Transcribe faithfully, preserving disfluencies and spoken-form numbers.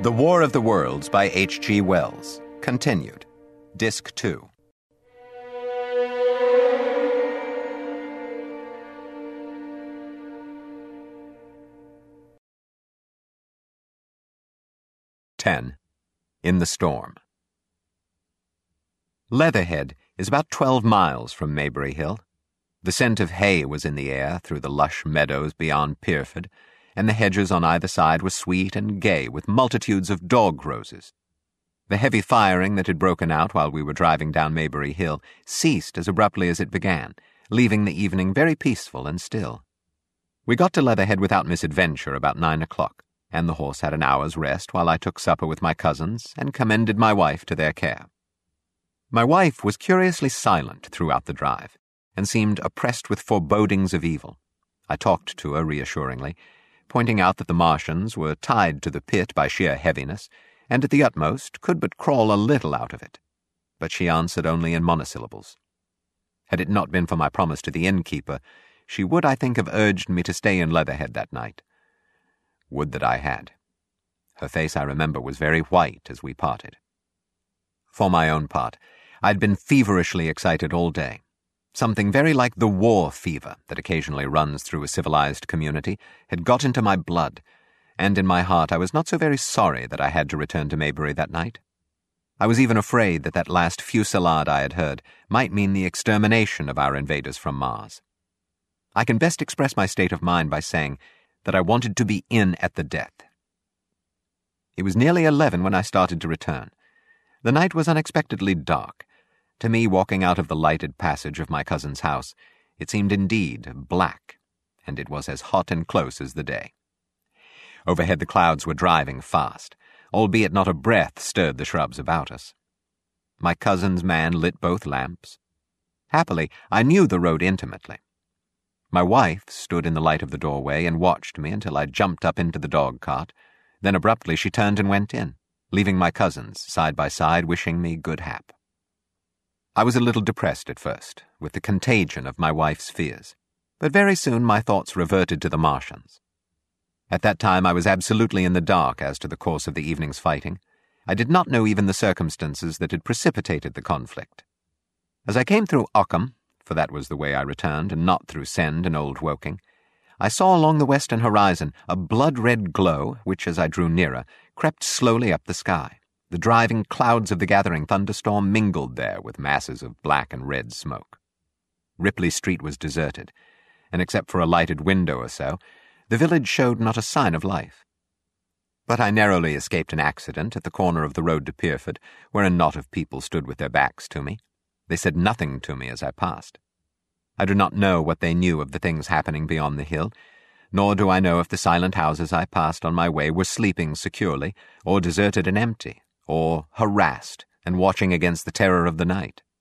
The War of the Worlds by H G Wells. Continued. Disc two. ten. In the Storm. Leatherhead is about twelve miles from Maybury Hill. The scent of hay was in the air through the lush meadows beyond Pierford, and the hedges on either side were sweet and gay with multitudes of dog roses. The heavy firing that had broken out while we were driving down Maybury Hill ceased as abruptly as it began, leaving the evening very peaceful and still. We got to Leatherhead without misadventure about nine o'clock, and the horse had an hour's rest while I took supper with my cousins and commended my wife to their care. My wife was curiously silent throughout the drive, and seemed oppressed with forebodings of evil. I talked to her reassuringly, pointing out that the Martians were tied to the pit by sheer heaviness, and at the utmost could but crawl a little out of it. But she answered only in monosyllables. Had it not been for my promise to the innkeeper, she would, I think, have urged me to stay in Leatherhead that night. Would that I had. Her face, I remember, was very white as we parted. For my own part, I'd been feverishly excited all day. Something very like the war fever that occasionally runs through a civilized community had got into my blood, and in my heart I was not so very sorry that I had to return to Maybury that night. I was even afraid that that last fusillade I had heard might mean the extermination of our invaders from Mars. I can best express my state of mind by saying that I wanted to be in at the death. It was nearly eleven when I started to return. The night was unexpectedly dark. To me, walking out of the lighted passage of my cousin's house, it seemed indeed black, and it was as hot and close as the day. Overhead the clouds were driving fast, albeit not a breath stirred the shrubs about us. My cousin's man lit both lamps. Happily, I knew the road intimately. My wife stood in the light of the doorway and watched me until I jumped up into the dog-cart. Then abruptly she turned and went in, leaving my cousins side by side wishing me good hap. I was a little depressed at first, with the contagion of my wife's fears, but very soon my thoughts reverted to the Martians. At that time I was absolutely in the dark as to the course of the evening's fighting. I did not know even the circumstances that had precipitated the conflict. As I came through Ockham, for that was the way I returned, and not through Send and Old Woking, I saw along the western horizon a blood-red glow which, as I drew nearer, crept slowly up the sky. The driving clouds of the gathering thunderstorm mingled there with masses of black and red smoke. Ripley Street was deserted, and except for a lighted window or so, the village showed not a sign of life. But I narrowly escaped an accident at the corner of the road to Pierford, where a knot of people stood with their backs to me. They said nothing to me as I passed. I do not know what they knew of the things happening beyond the hill, nor do I know if the silent houses I passed on my way were sleeping securely, or deserted and empty, or harassed and watching against the terror of the night.